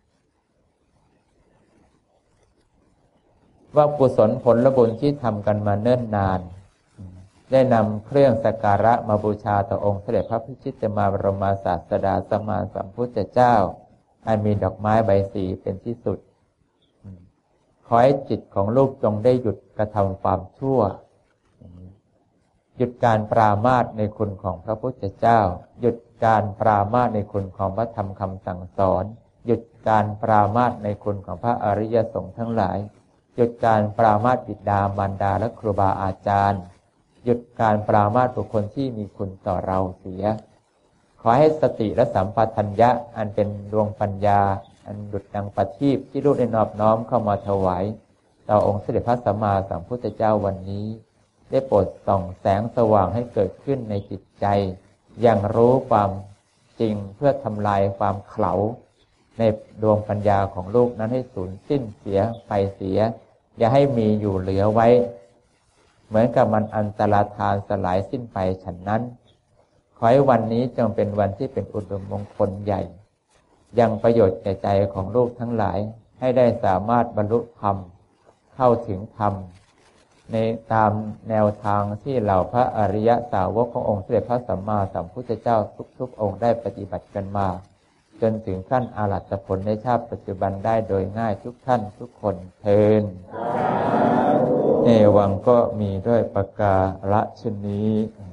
ว่ากุศลผลบุญที่ทำกันมาเนิ่นนานได้นำเครื่องสักการะมาบูชาต่อองค์เสด็จพระพิชิตมบรมศาสดาสัมมาสัมพุทธเจ้าอันมีดอกไม้ใบสีเป็นที่สุดขอให้จิตของลูกจงได้หยุดกระทำความชั่วหยุดการปรามาสในคุณของพระพุทธเจ้าหยุดการปรามาสในคุณของพระธรรมคำสั่งสอนหยุดการปรามาสในคุณของพระอริยสงฆ์ทั้งหลายหยุดการปรามาสบิดามารดาและครูบาอาจารย์หยุดการปรามาสบุคคลที่มีคุณต่อเราเสียขอให้สติและสัมปชัญญะอันเป็นดวงปัญญาอันดุจดังประทีปที่ลูกได้นอบน้อมเข้ามาถวายต่อองค์เสด็จพระสัมมาสัมพุทธเจ้าวันนี้ได้โปรดส่องแสงสว่างให้เกิดขึ้นในจิตใจอย่างรู้ความจริงเพื่อทำลายความเขลาในดวงปัญญาของลูกนั้นให้สูญสิ้นเสียไปเสียอย่าให้มีอยู่เหลือไว้เหมือนกับมันอันตรธานสลายสิ้นไปฉันนั้นขอให้วันนี้จงเป็นวันที่เป็นอุดมมงคลใหญ่ยังประโยชน์แก่ใจของลูกทั้งหลายให้ได้สามารถบรรลุธรรมเข้าถึงธรรมในตามแนวทางที่เหล่าพระอริยสาวกขององค์เสด็จพระสัมมาสัมพุทธเจ้าทุกๆองค์ได้ปฏิบัติกันมาจนถึงขั้นอรหัตผลในชาติปัจจุบันได้โดยง่ายทุกท่านทุกคนเทินเอวังก็มีด้วยประการฉนี้